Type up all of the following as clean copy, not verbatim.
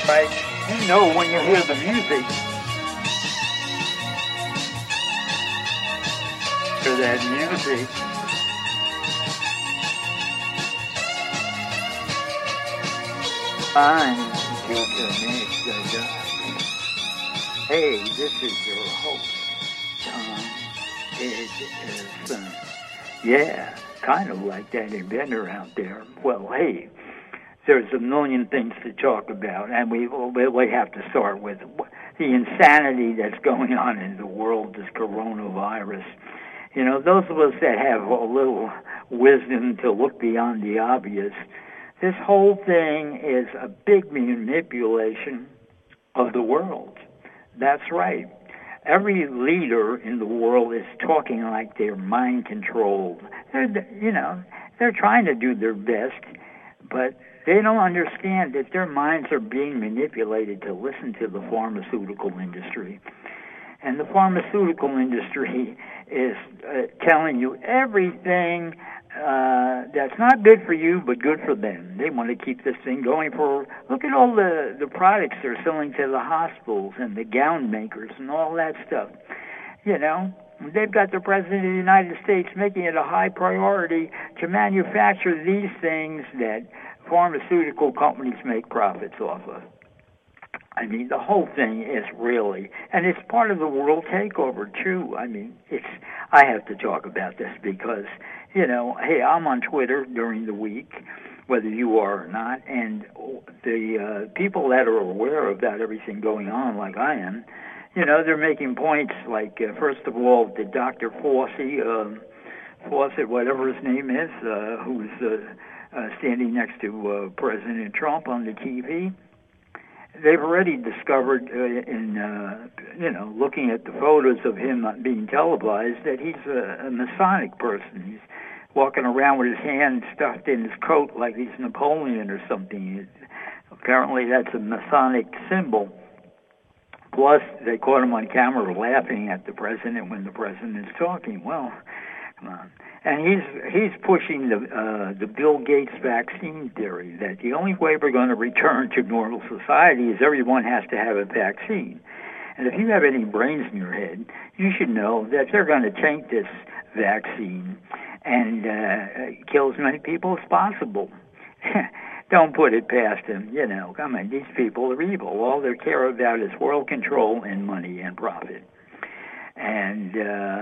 right? You know when you hear the music. For that music. I'm Joker Mix the Dust. Hey, this is your host, Tom Edison. Yeah, kind of like that inventor out there. Well, hey, there's a million things to talk about, and we have to start with the insanity that's going on in the world, this coronavirus. You know, those of us that have a little wisdom to look beyond the obvious, this whole thing is a big manipulation of the world. That's right. Every leader in the world is talking like they're mind controlled. They're trying to do their best, but they don't understand that their minds are being manipulated to listen to the pharmaceutical industry. And the pharmaceutical industry is telling you everything that's not good for you, but good for them. They want to keep this thing going look at all the products they're selling to the hospitals and the gown makers and all that stuff. You know, they've got the President of the United States making it a high priority to manufacture these things that pharmaceutical companies make profits off of. I mean, the whole thing is really, and it's part of the world takeover, too. I mean, I have to talk about this because, you know, hey, I'm on Twitter during the week, whether you are or not, and the people that are aware about everything going on, like I am, you know, they're making points like, first of all, the Dr. Fawcett, whatever his name is, who's standing next to President Trump on the TV. They've already discovered looking at the photos of him being televised, that he's a Masonic person. He's walking around with his hand stuffed in his coat like he's Napoleon or something. Apparently that's a Masonic symbol. Plus, they caught him on camera laughing at the president when the president is talking. Well, come on. And he's pushing the Bill Gates vaccine theory, that the only way we're going to return to normal society is everyone has to have a vaccine. And if you have any brains in your head, you should know that they're going to take this vaccine and kill as many people as possible. Don't put it past them. You know, come on, these people are evil. All they care about is world control and money and profit. And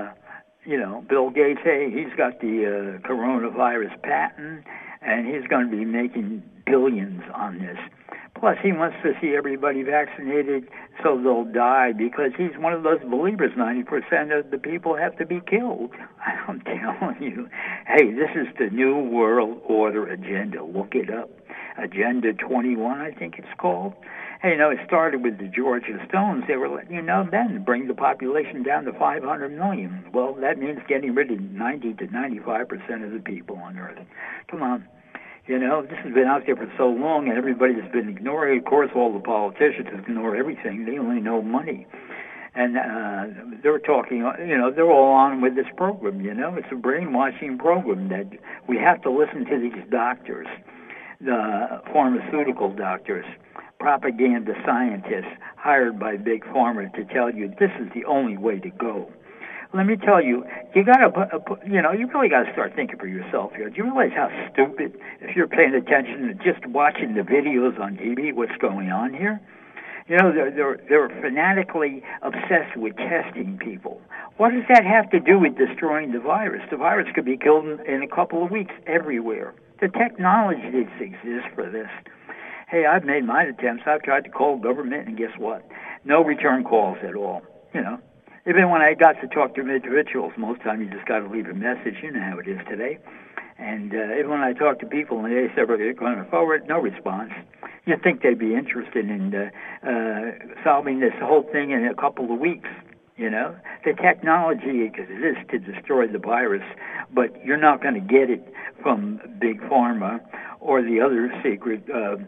Bill Gates, hey, he's got the coronavirus patent, and he's going to be making billions on this. Plus, he wants to see everybody vaccinated so they'll die, because he's one of those believers 90% of the people have to be killed. I'm telling you. Hey, this is the New World Order agenda. Look it up. Agenda 21, I think it's called. Hey, it started with the Georgia Stones. They were letting then bring the population down to 500 million. Well, that means getting rid of 90 to 95% of the people on Earth. Come on. This has been out there for so long, and everybody's been ignoring. Of course, all the politicians ignore everything. They only know money. And they're talking, they're all on with this program, It's a brainwashing program that we have to listen to these doctors, the pharmaceutical doctors, propaganda scientists hired by Big Pharma to tell you this is the only way to go. Let me tell you, you really got to start thinking for yourself here. Do you realize how stupid, if you're paying attention to just watching the videos on TV, what's going on here? They're fanatically obsessed with testing people. What does that have to do with destroying the virus? The virus could be killed in a couple of weeks everywhere. The technology exists for this. Hey, I've made my attempts. I've tried to call government, and guess what? No return calls at all, Even when I got to talk to individuals, most of the time you just got to leave a message. You know how it is today. And even when I talk to people and they say they're going forward, no response. You'd think they'd be interested in solving this whole thing in a couple of weeks. The technology exists to destroy the virus, but you're not going to get it from Big Pharma or the other secret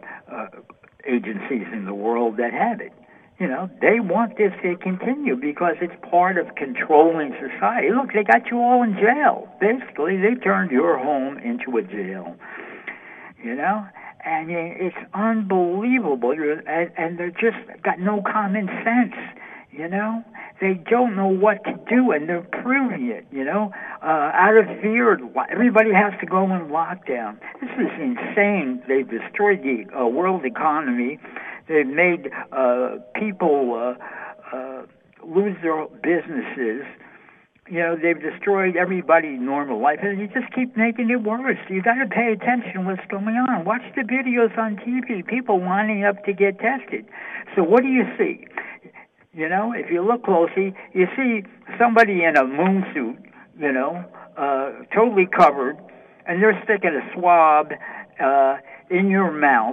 agencies in the world that have it. They want this to continue because it's part of controlling society. Look, they got you all in jail. Basically, they turned your home into a jail. and it's unbelievable. And they're just got no common sense, you know. They don't know what to do, and they're proving it, you know. Out of fear, everybody has to go in lockdown. This is insane. They've destroyed the world economy. They've made people lose their businesses. You know, they've destroyed everybody's normal life, and you just keep making it worse. You got to pay attention to what's going on. Watch the videos on TV, people lining up to get tested. So what do you see? You know, if you look closely, you see somebody in a moon suit, you know, totally covered, and they're sticking a swab in your mouth,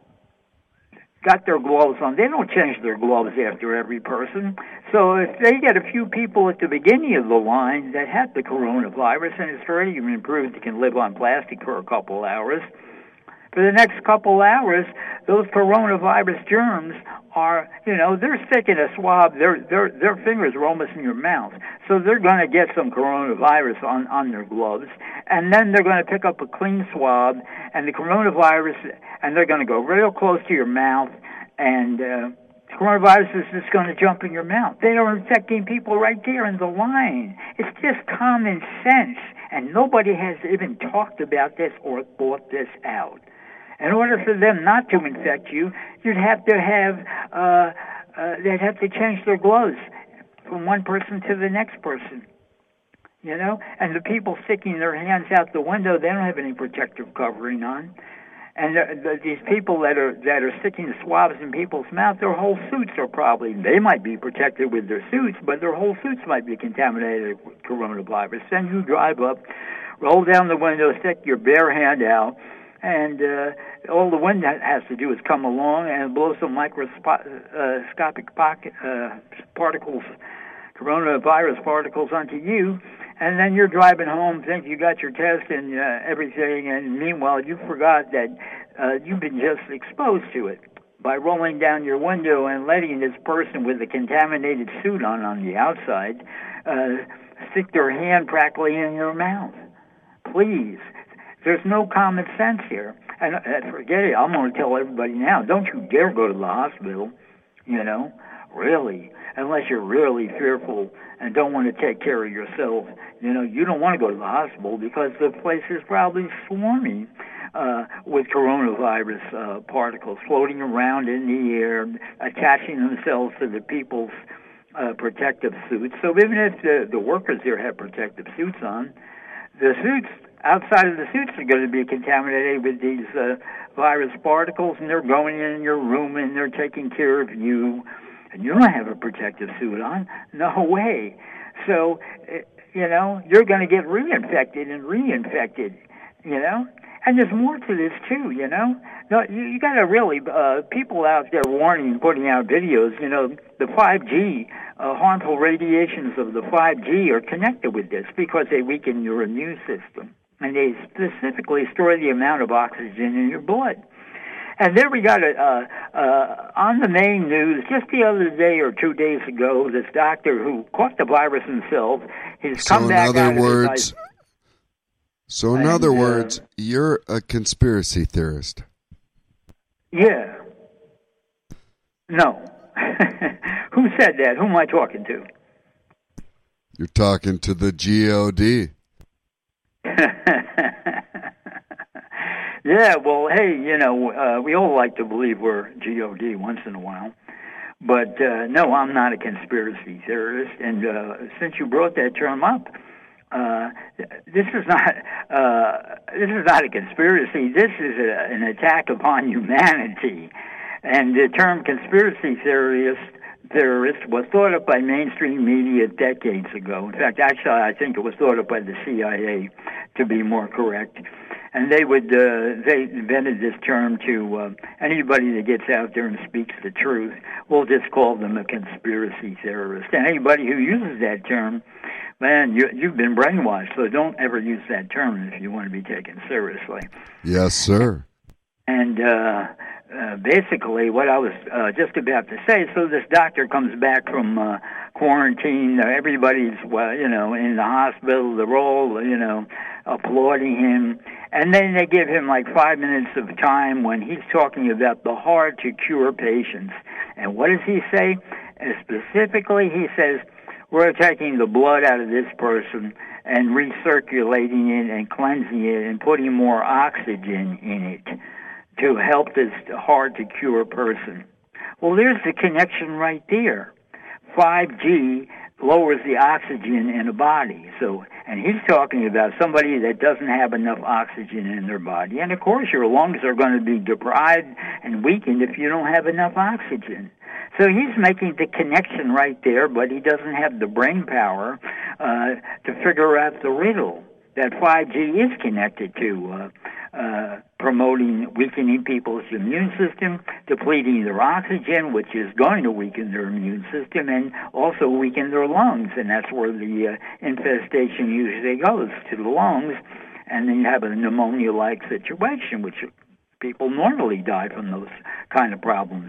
got their gloves on. They don't change their gloves after every person. So if they get a few people at the beginning of the line that have the coronavirus, and it's already been proved you can live on plastic for a couple hours, for the next couple hours, those coronavirus germs are, you know, they're sticking a swab. Their fingers are almost in your mouth. So they're going to get some coronavirus on their gloves. And then they're going to pick up a clean swab and the coronavirus, and they're going to go real close to your mouth, and coronavirus is just going to jump in your mouth. They are infecting people right there in the line. It's just common sense. And nobody has even talked about this or thought this out. In order for them not to infect you, you'd have to have, they'd have to change their gloves from one person to the next person, you know? And the people sticking their hands out the window, they don't have any protective covering on. And these people that are sticking the swabs in people's mouths, their whole suits are probably, they might be protected with their suits, but their whole suits might be contaminated with coronavirus. Then you drive up, roll down the window, stick your bare hand out, and all the wind has to do is come along and blow some microscopic particles, coronavirus particles onto you, and then you're driving home, think you got your test and everything, and meanwhile you forgot that you've been just exposed to it by rolling down your window and letting this person with a contaminated suit on the outside stick their hand practically in your mouth. Please. There's no common sense here. And forget it, I'm going to tell everybody now, don't you dare go to the hospital, you know, really, unless you're really fearful and don't want to take care of yourself. You know, you don't want to go to the hospital because the place is probably swarming with coronavirus particles floating around in the air, attaching themselves to the people's protective suits. So even if the workers there have protective suits on, the suits outside of the suits are going to be contaminated with these virus particles, and they're going in your room and they're taking care of you, and you don't have a protective suit on. No way. So, you know, you're going to get reinfected, you know. And there's more to this, too, you know. No, you got to really, people out there warning, putting out videos, you know, the 5G, harmful radiations of the 5G are connected with this because they weaken your immune system. And they specifically store the amount of oxygen in your blood. And there we got it on the main news just the other day or 2 days ago, this doctor who caught the virus himself, he's come back out of his... So in other words, you're a conspiracy theorist. Yeah. No. Who said that? Who am I talking to? You're talking to the GOD. Yeah, well, hey, you know, we all like to believe we're GOD once in a while. But, no, I'm not a conspiracy theorist. And since you brought that term up, this is not a conspiracy. This is an attack upon humanity. And the term conspiracy theorist was thought up by mainstream media decades ago. In fact, actually, I think it was thought up by the CIA, to be more correct. And they invented this term to anybody that gets out there and speaks the truth. We'll just call them a conspiracy theorist. And anybody who uses that term, man, you've been brainwashed. So don't ever use that term if you want to be taken seriously. Yes, sir. And basically what I was just about to say, so this doctor comes back from quarantine. Everybody's, in the hospital. They're all, applauding him. And then they give him like 5 minutes of time when he's talking about the hard-to-cure patients. And what does he say? Specifically, he says, we're taking the blood out of this person and recirculating it and cleansing it and putting more oxygen in it to help this hard-to-cure person. Well, there's the connection right there. 5G lowers the oxygen in the body. And he's talking about somebody that doesn't have enough oxygen in their body. And, of course, your lungs are going to be deprived and weakened if you don't have enough oxygen. So he's making the connection right there, but he doesn't have the brain power to figure out the riddle that 5G is connected to promoting weakening people's immune system, depleting their oxygen, which is going to weaken their immune system, and also weaken their lungs. And that's where the infestation usually goes, to the lungs. And then you have a pneumonia-like situation, which people normally die from those kind of problems.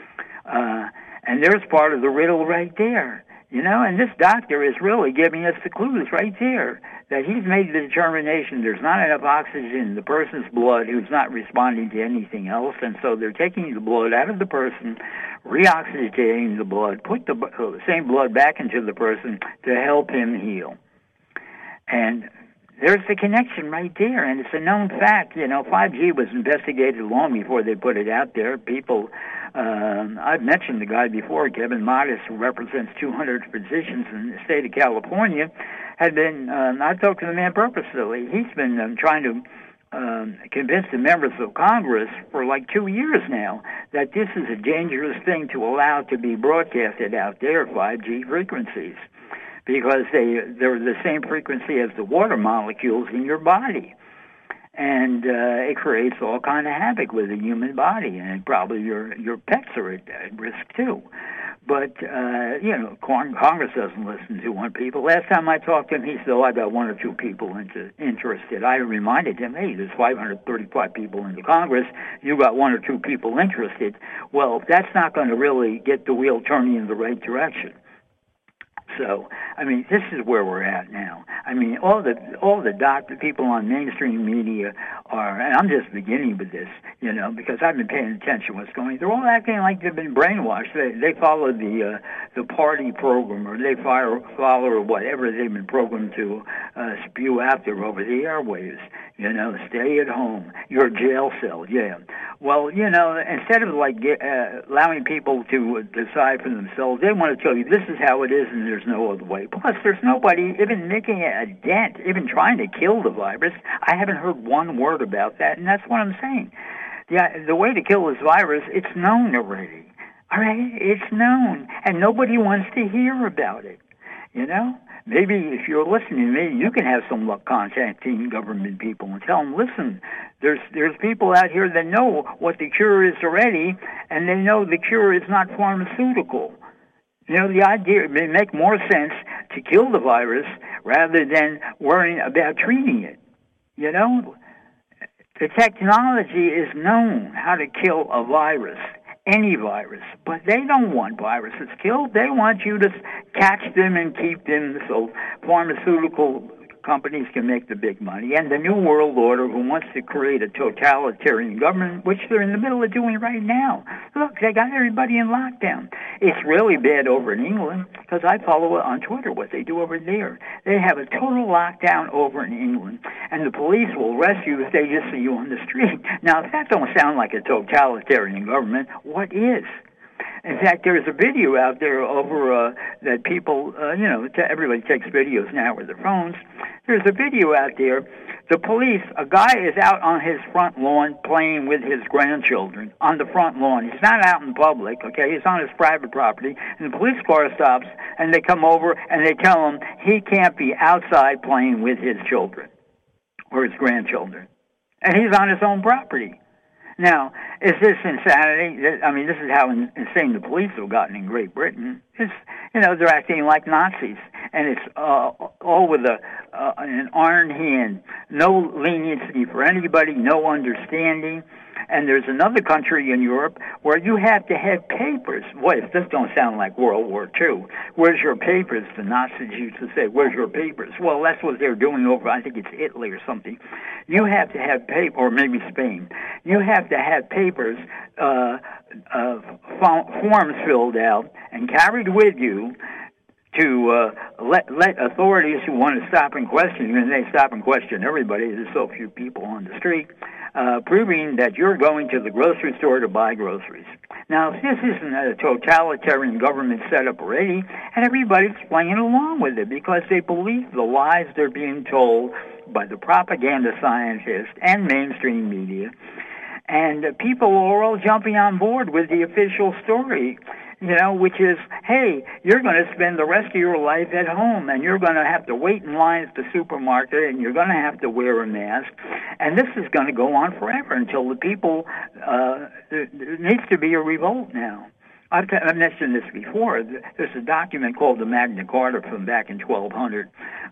And there's part of the riddle right there, and this doctor is really giving us the clues right there, that he's made the determination there's not enough oxygen in the person's blood who's not responding to anything else, and so they're taking the blood out of the person, reoxygenating the blood, put the same blood back into the person to help him heal. And there's the connection right there, and it's a known fact. 5G was investigated long before they put it out there. People, I've mentioned the guy before, Kevin Modis, who represents 200 physicians in the state of California, had been, I talked to the man purposely, he's been trying to convince the members of Congress for like 2 years now that this is a dangerous thing to allow to be broadcasted out there, 5G frequencies, because they're the same frequency as the water molecules in your body. And it creates all kind of havoc with the human body, and probably your pets are at risk too. But, Congress doesn't listen to one people. Last time I talked to him, he said, I got one or two people interested. I reminded him, hey, there's 535 people in the Congress. You got one or two people interested. Well, that's not going to really get the wheel turning in the right direction. So, this is where we're at now. All the people on mainstream media are, and I'm just beginning with this, because I've been paying attention to what's going. They're all acting like they've been brainwashed. They follow the party program, or they follow whatever they've been programmed to spew out there over the airwaves. Stay at home. Your jail cell, yeah. Well, instead of allowing people to decide for themselves, they want to tell you this is how it is and there's no other way. Plus, there's nobody even making a dent, even trying to kill the virus. I haven't heard one word about that, and that's what I'm saying. The way to kill this virus, it's known already. All right? It's known, and nobody wants to hear about it, Maybe if you're listening to me, you can have some luck contacting government people and tell them, listen, there's people out here that know what the cure is already, and they know the cure is not pharmaceutical. The idea, it may make more sense to kill the virus rather than worrying about treating it. The technology is known how to kill a virus. Any virus, but they don't want viruses killed. They want you to catch them and keep them so pharmaceutical companies can make the big money. And the New World Order, who wants to create a totalitarian government, which they're in the middle of doing right now. Look, they got everybody in lockdown. It's really bad over in England, because I follow on Twitter what they do over there. They have a total lockdown over in England, and the police will arrest you if they just see you on the street. Now, if that don't sound like a totalitarian government, what is? In fact, there's a video out there over that people, everybody takes videos now with their phones. There's a video out there. The police, a guy is out on his front lawn playing with his grandchildren on the front lawn. He's not out in public, okay? He's on his private property. And the police car stops, and they come over, and they tell him he can't be outside playing with his children or his grandchildren. And he's on his own property. Now, is this insanity? This is how insane the police have gotten in Great Britain. They're acting like Nazis, and it's all with an iron hand. No leniency for anybody, no understanding. And there's another country in Europe where you have to have papers. Boy, if this don't sound like World War II. Where's your papers? The Nazis used to say, where's your papers? Well, that's what they're doing over, I think it's Italy or something. You have to have paper, or maybe Spain. You have to have papers, forms filled out and carried with you to let authorities who want to stop and question you, and they stop and question everybody, there's so few people on the street, proving that you're going to the grocery store to buy groceries. Now, this isn't a totalitarian government setup already, and everybody's playing along with it because they believe the lies they're being told by the propaganda scientists and mainstream media, and people are all jumping on board with the official story, which is, hey, you're going to spend the rest of your life at home, and you're going to have to wait in line at the supermarket, and you're going to have to wear a mask, and this is going to go on forever until the people, there needs to be a revolt now. I've mentioned this before. There's a document called the Magna Carta from back in 1200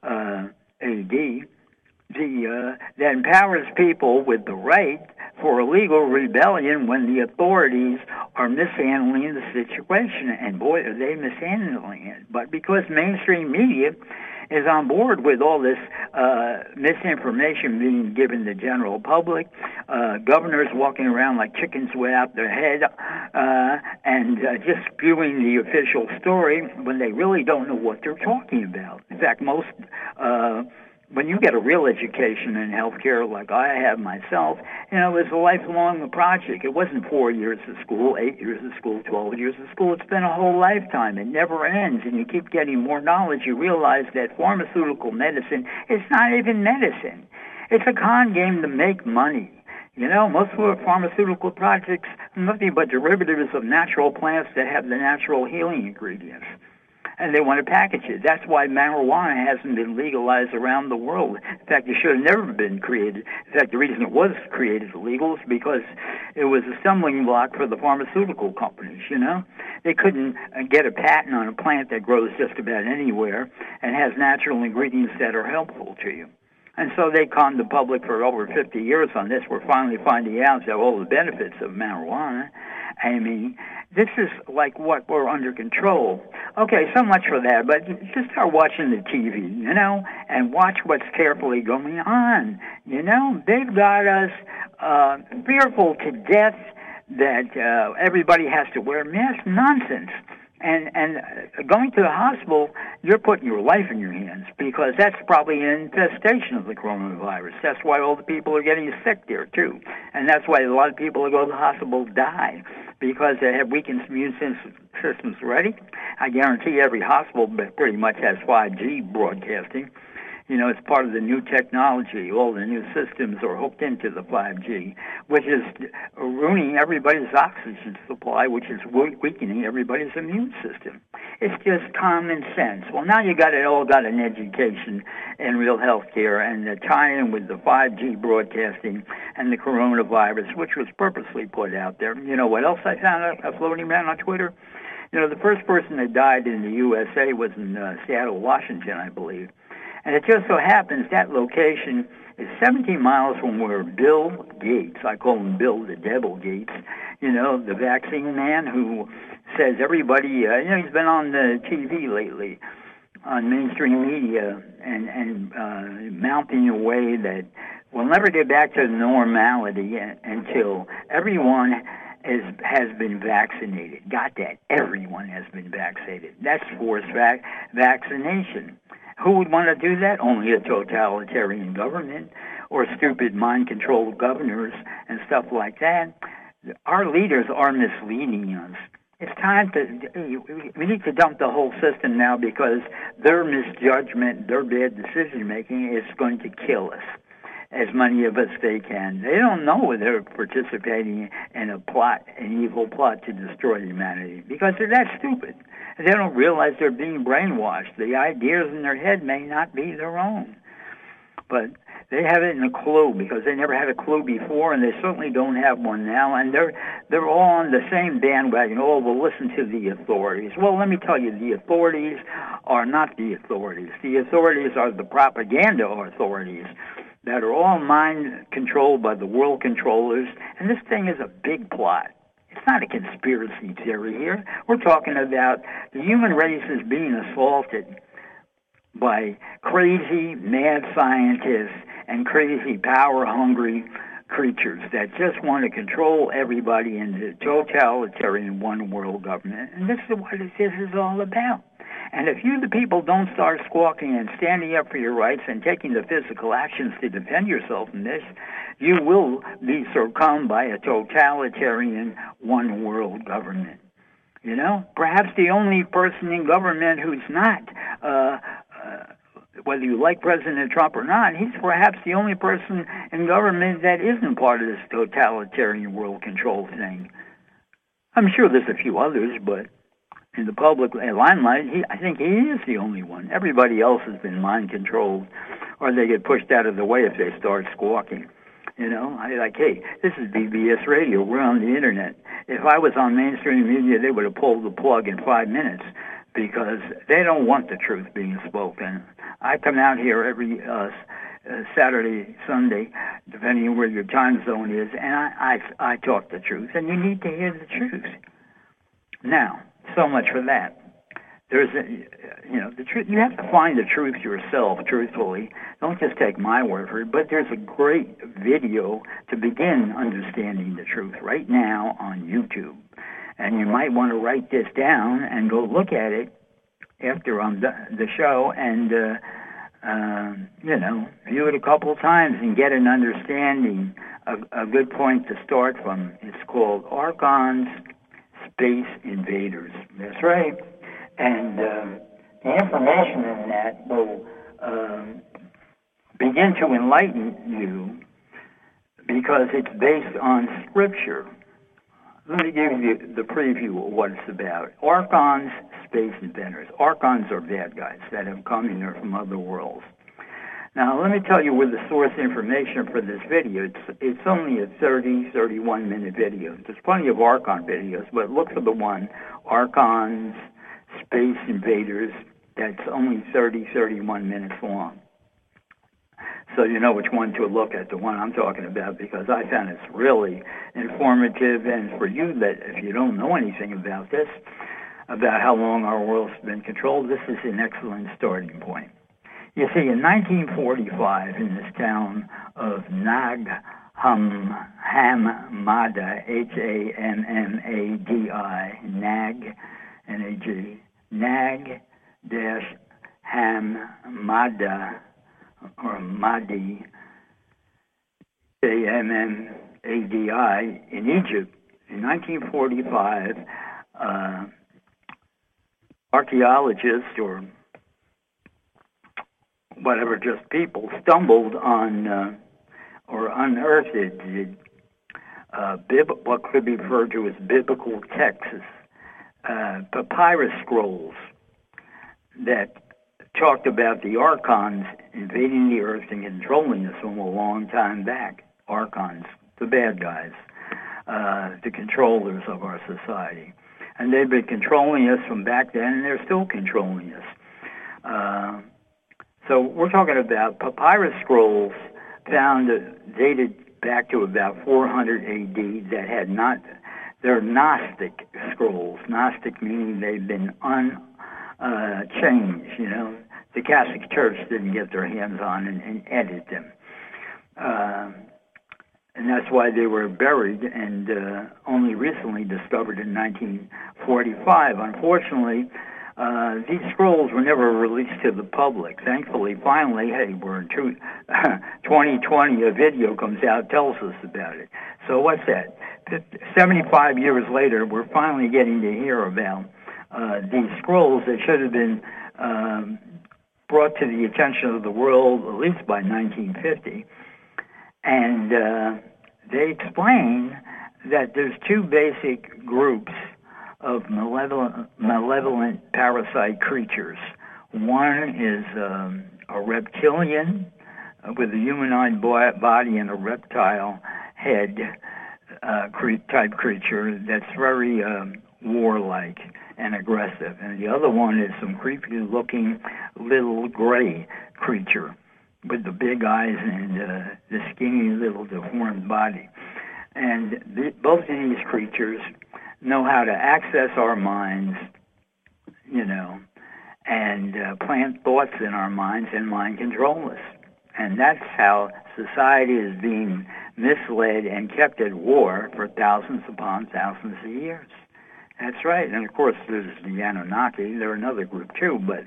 A.D., that empowers people with the right for a legal rebellion when the authorities are mishandling the situation. And boy, are they mishandling it. But because mainstream media is on board with all this misinformation being given the general public, governors walking around like chickens without their head, and just spewing the official story when they really don't know what they're talking about. In fact, most when you get a real education in healthcare, like I have myself, it was a lifelong project. It wasn't 4 years of school, 8 years of school, 12 years of school. It's been a whole lifetime. It never ends, and you keep getting more knowledge. You realize that pharmaceutical medicine is not even medicine. It's a con game to make money. Most of our pharmaceutical projects are nothing but derivatives of natural plants that have the natural healing ingredients. And they want to package it. That's why marijuana hasn't been legalized around the world. In fact, it should have never been created. In fact, the reason it was created illegal is because it was a stumbling block for the pharmaceutical companies, They couldn't get a patent on a plant that grows just about anywhere and has natural ingredients that are helpful to you. And so they conned the public for over 50 years on this. We're finally finding out that all the benefits of marijuana. I mean, this is like what we're under control. Okay, so much for that, but just start watching the TV, and watch what's carefully going on. They've got us fearful to death that everybody has to wear masks. Nonsense. And going to the hospital, you're putting your life in your hands because that's probably an infestation of the coronavirus. That's why all the people are getting sick there, too. And that's why a lot of people who go to the hospital die because they have weakened immune systems already. I guarantee every hospital pretty much has 5G broadcasting. It's part of the new technology. All the new systems are hooked into the 5G, which is ruining everybody's oxygen supply, which is weakening everybody's immune system. It's just common sense. Well, now you all got an education in real health care, and the tie-in with the 5G broadcasting and the coronavirus, which was purposely put out there. What else I found floating around on Twitter? The first person that died in the USA was in Seattle, Washington, I believe. And it just so happens that location is 17 miles from where Bill Gates, I call him Bill the Devil Gates, the vaccine man who says everybody, he's been on the TV lately, on mainstream media, and mounting a way that we'll never get back to normality until everyone has been vaccinated. Got that? Everyone has been vaccinated. That's forced vaccination. Who would want to do that? Only a totalitarian government or stupid mind-controlled governors and stuff like that. Our leaders are misleading us. It's time we need to dump the whole system now because their misjudgment, their bad decision-making is going to kill us, as many of us they can. They don't know they're participating in a plot, an evil plot to destroy humanity because they're that stupid. They don't realize they're being brainwashed. The ideas in their head may not be their own. But they haven't a clue because they never had a clue before, and they certainly don't have one now. And they're all on the same bandwagon. Oh, we'll listen to the authorities. Well, let me tell you, the authorities are not the authorities. The authorities are the propaganda authorities. that are all mind controlled by the world controllers, and this thing is a big plot. It's not a conspiracy theory here. We're talking about the human race is being assaulted by crazy, mad scientists and crazy, power-hungry creatures that just want to control everybody in the totalitarian one-world government. And this is what this is all about. And if you, the people, don't start squawking and standing up for your rights and taking the physical actions to defend yourself from this, you will be succumbed by a totalitarian one-world government. You know, perhaps the only person in government who's not, whether you like President Trump or not, he's perhaps the only person in government that isn't part of this totalitarian world control thing. I'm sure there's a few others, but in the public limelight, I think he is the only one. Everybody else has been mind-controlled, or they get pushed out of the way if they start squawking. You know, hey, this is BBS Radio. We're on the Internet. If I was on mainstream media, they would have pulled the plug in 5 minutes because they don't want the truth being spoken. I come out here every Saturday, Sunday, depending on where your time zone is, and I talk the truth, and you need to hear the truth. Now, so much for that. There's the truth. You have to find the truth yourself, truthfully. Don't just take my word for it, but there's a great video to begin understanding the truth right now on YouTube. And you might want to write this down and go look at it after I'm done the show and, view it a couple of times and get an understanding. A good point to start from. It's called Archons, Space Invaders. That's right. And the information in that will begin to enlighten you because it's based on Scripture. Let me give you the preview of what it's about. Archons, Space Invaders. Archons are bad guys that have come in here from other worlds. Now, let me tell you where the source information for this video. It's only a 31-minute video. There's plenty of Archon videos, but look for the one, Archons, Space Invaders, that's only 31 minutes long. So you know which one to look at, the one I'm talking about, because I found it's really informative. And for you, that if you don't know anything about this, about how long our world's been controlled, this is an excellent starting point. You see, in 1945, in this town of Nag Hammadi, Hammadi, Nag, N-A-G, Nag-Hammadi, or Mahdi, A-M-M-A-D-I, in Egypt. In 1945, archaeologists, or whatever, just people, stumbled on or unearthed what could be referred to as biblical texts, papyrus scrolls that talked about the Archons invading the earth and controlling us from a long time back. Archons, the bad guys, the controllers of our society. And they've been controlling us from back then, and they're still controlling us. So we're talking about papyrus scrolls found dated back to about 400 A.D. that had they're Gnostic scrolls. Gnostic meaning they've been unchanged, The Catholic Church didn't get their hands on and edit them. And that's why they were buried and only recently discovered in 1945. Unfortunately, these scrolls were never released to the public. Thankfully, finally, we're in 2020, a video comes out, tells us about it. So what's that? 75 years later, we're finally getting to hear about these scrolls that should have been brought to the attention of the world at least by 1950. And they explain that there's two basic groups of malevolent parasite creatures. One is a reptilian with a humanoid body and a reptile head type creature that's very warlike and aggressive. And the other one is some creepy-looking little gray creature with the big eyes and the skinny little deformed body. And both of these creatures know how to access our minds, and plant thoughts in our minds and mind control us. And that's how society is being misled and kept at war for thousands upon thousands of years. That's right. And, of course, there's the Anunnaki. They're another group, too. But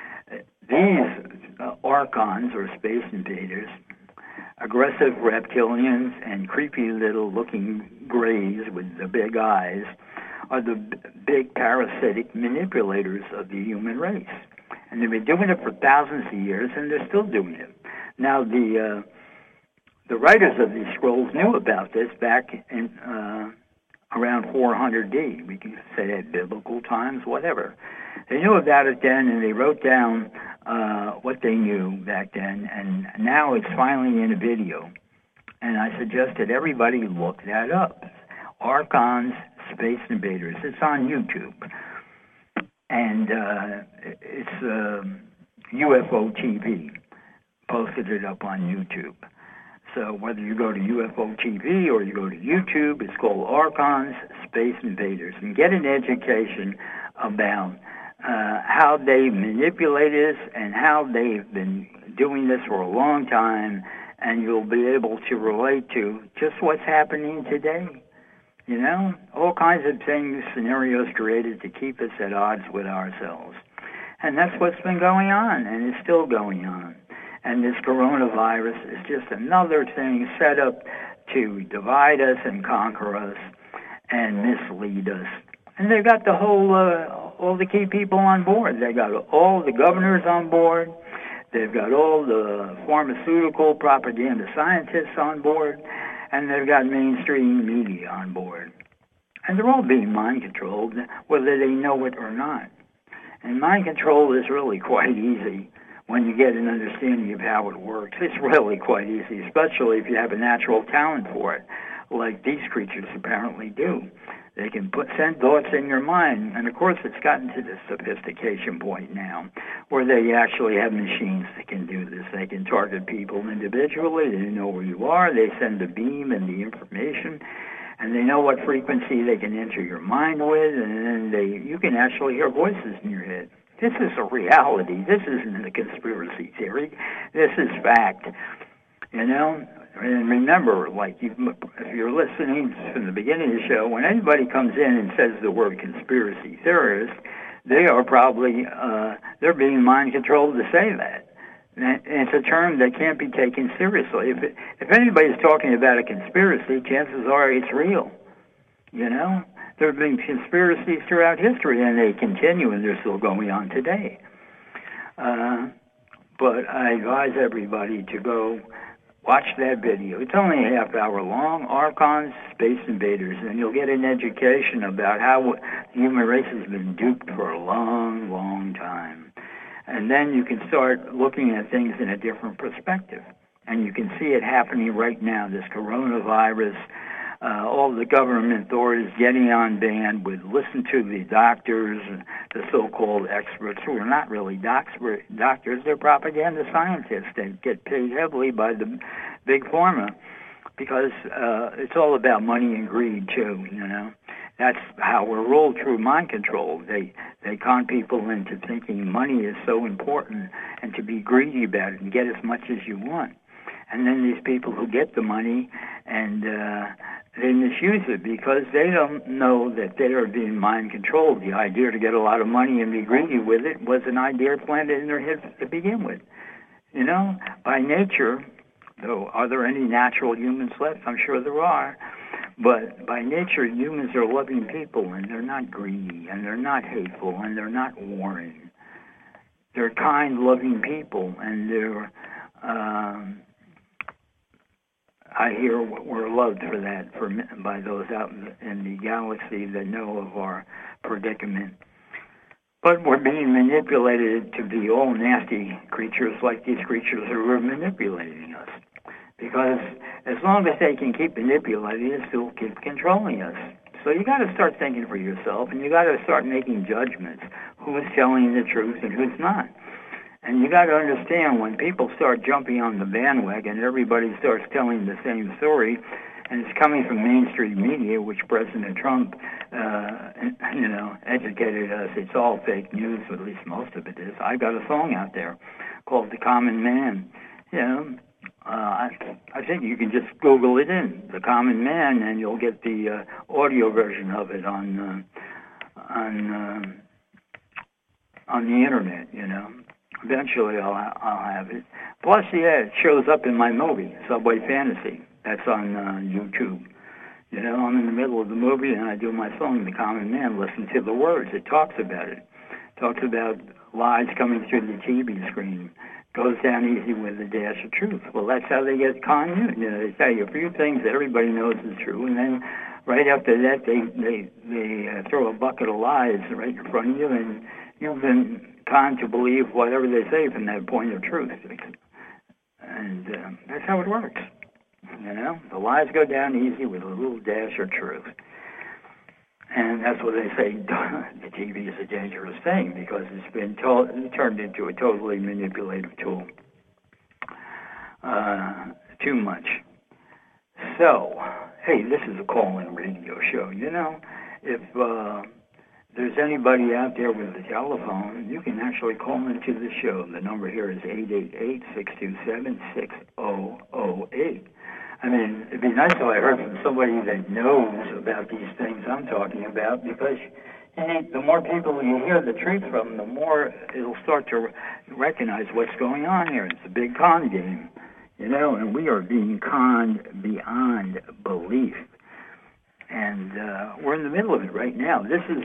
these Archons, or space invaders, aggressive reptilians and creepy little looking grays with the big eyes, are the big parasitic manipulators of the human race. And they've been doing it for thousands of years, and they're still doing it. Now, the writers of these scrolls knew about this back in around 400 D. We can say at biblical times, whatever. They knew about it then, and they wrote down what they knew back then, and now it's finally in a video. And I suggested everybody look that up. Archons, Space Invaders. It's on YouTube. And it's UFO TV. Posted it up on YouTube. So whether you go to UFO TV or you go to YouTube, it's called Archons, Space Invaders. And get an education about how they manipulate us and how they've been doing this for a long time, and you'll be able to relate to just what's happening today. All kinds of things, scenarios created to keep us at odds with ourselves. And that's what's been going on, and it's still going on. And this coronavirus is just another thing set up to divide us and conquer us and mislead us. And they've got the whole, all the key people on board. They've got all the governors on board. They've got all the pharmaceutical propaganda scientists on board. And they've got mainstream media on board. And they're all being mind controlled, whether they know it or not. And mind control is really quite easy when you get an understanding of how it works. It's really quite easy, especially if you have a natural talent for it, like these creatures apparently do. They can send thoughts in your mind, and of course it's gotten to the sophistication point now where they actually have machines that can do this. They can target people individually. They know where you are. They send the beam and the information, and they know what frequency they can enter your mind with, and then you can actually hear voices in your head. This is a reality. This isn't a conspiracy theory. This is fact. And remember, if you're listening from the beginning of the show, when anybody comes in and says the word conspiracy theorist, they are probably, they're being mind controlled to say that. And it's a term that can't be taken seriously. If anybody's talking about a conspiracy, chances are it's real. There have been conspiracies throughout history, and they continue, and they're still going on today. But I advise everybody to go watch that video. It's only a half hour long, Archons, Space Invaders, and you'll get an education about how the human race has been duped for a long, long time. And then you can start looking at things in a different perspective. And you can see it happening right now, this coronavirus, all the government authorities getting on band with listen to the doctors, the so-called experts who are not really doctors, they're propaganda scientists. They get paid heavily by the big pharma because it's all about money and greed too, That's how we're ruled through mind control. They con people into thinking money is so important and to be greedy about it and get as much as you want. And then these people who get the money and they misuse it because they don't know that they are being mind controlled. The idea to get a lot of money and be greedy with it was an idea planted in their heads to begin with. By nature, though, are there any natural humans left? I'm sure there are. But by nature, humans are loving people, and they're not greedy, and they're not hateful, and they're not warring. They're kind, loving people, and they're... I hear we're loved for that by those out in the galaxy that know of our predicament. But we're being manipulated to be all nasty creatures like these creatures who are manipulating us. Because as long as they can keep manipulating us, they'll keep controlling us. So you got to start thinking for yourself, and you got to start making judgments. Who's telling the truth and who's not? And you got to understand, when people start jumping on the bandwagon, everybody starts telling the same story, and it's coming from mainstream media, which President Trump, educated us. It's all fake news, or at least most of it is. I got a song out there called "The Common Man." I think you can just Google it in "The Common Man," and you'll get the audio version of it on the internet. Eventually, I'll have it. Plus, it shows up in my movie, Subway Fantasy. That's on YouTube. I'm in the middle of the movie, and I do my song, "The Common Man." Listen to the words. It talks about it. Talks about lies coming through the TV screen. Goes down easy with a dash of truth. Well, that's how they get con you. They tell you a few things that everybody knows is true, and then right after that, they throw a bucket of lies right in front of you, and you've been conned to believe whatever they say from that point of truth. And that's how it works. The lies go down easy with a little dash of truth. And that's what they say. The TV is a dangerous thing because it's been turned into a totally manipulative tool. Too much. So, hey, this is a call-in radio show. If there's anybody out there with a telephone, you can actually call into the show. The number here is 888-627-6008. I mean, it'd be nice if I heard from somebody that knows about these things I'm talking about, because the more people you hear the truth from, the more it'll start to recognize what's going on here. It's a big con game, and we are being conned beyond belief. And we're in the middle of it right now.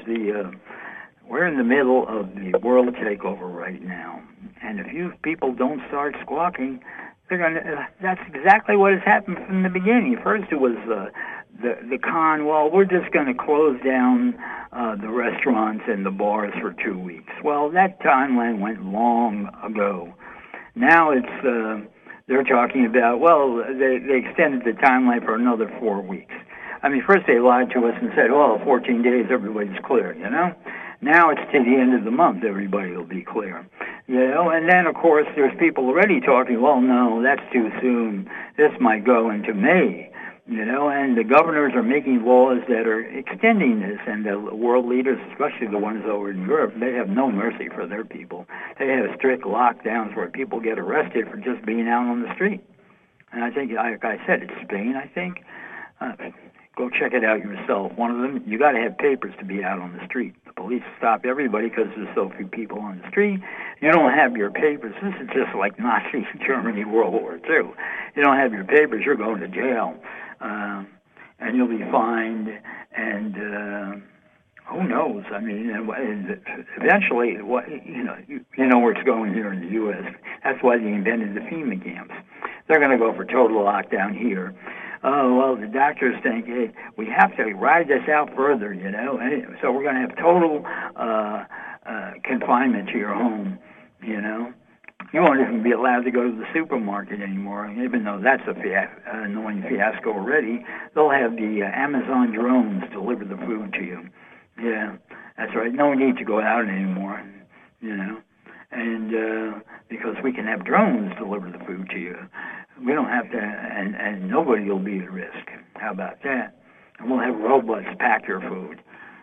We're in the middle of the world takeover right now. And if you people don't start squawking, that's exactly what has happened from the beginning. First it was the con, well, we're just going to close down the restaurants and the bars for 2 weeks. Well, that timeline went long ago. Now they're talking about, well, they extended the timeline for another 4 weeks. I mean, first they lied to us and said, 14 days, everybody's clear, Now it's to the end of the month, everybody will be clear. And then, of course, there's people already talking, well, no, that's too soon. This might go into May, and the governors are making laws that are extending this, and the world leaders, especially the ones over in Europe, they have no mercy for their people. They have strict lockdowns where people get arrested for just being out on the street. And I think, like I said, it's Spain, I think. Go check it out yourself. One of them, you got to have papers to be out on the street. The police stop everybody because there's so few people on the street. You don't have your papers. This is just like Nazi Germany, World War II. You don't have your papers, you're going to jail. And you'll be fined. And who knows? I mean, eventually, you know where it's going here in the U.S. That's why they invented the FEMA camps. They're going to go for total lockdown here. Oh, well, the doctors think, hey, we have to ride this out further, and so we're going to have total confinement to your home, You won't even be allowed to go to the supermarket anymore, even though that's an annoying fiasco already. They'll have the Amazon drones deliver the food to you. Yeah, that's right. No need to go out anymore, and because we can have drones deliver the food to you. We don't have to, and nobody will be at risk. How about that? And we'll have robots pack your food.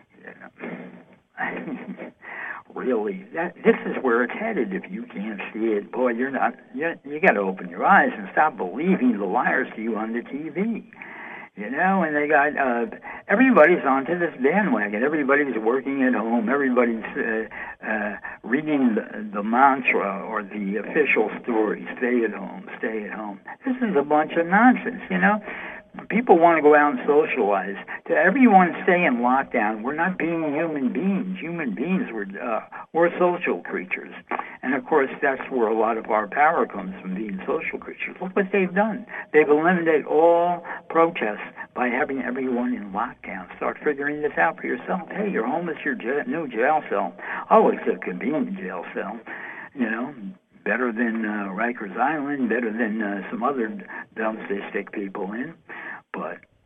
Really, this is where it's headed. If you can't see it, boy, you're not. You got to open your eyes and stop believing the liars to you on the TV. And they got everybody's onto this bandwagon. Everybody's working at home. Everybody's reading the mantra or the official story: stay at home, stay at home. This is a bunch of nonsense. People want to go out and socialize. To everyone stay in lockdown, we're not being human beings. Human beings, we're social creatures. And, of course, that's where a lot of our power comes from, being social creatures. Look what they've done. They've eliminated all protests by having everyone in lockdown. Start figuring this out for yourself. Hey, your home is your new jail cell. Oh, it's a convenient jail cell, better than Rikers Island, better than some other dumps they stick people in. But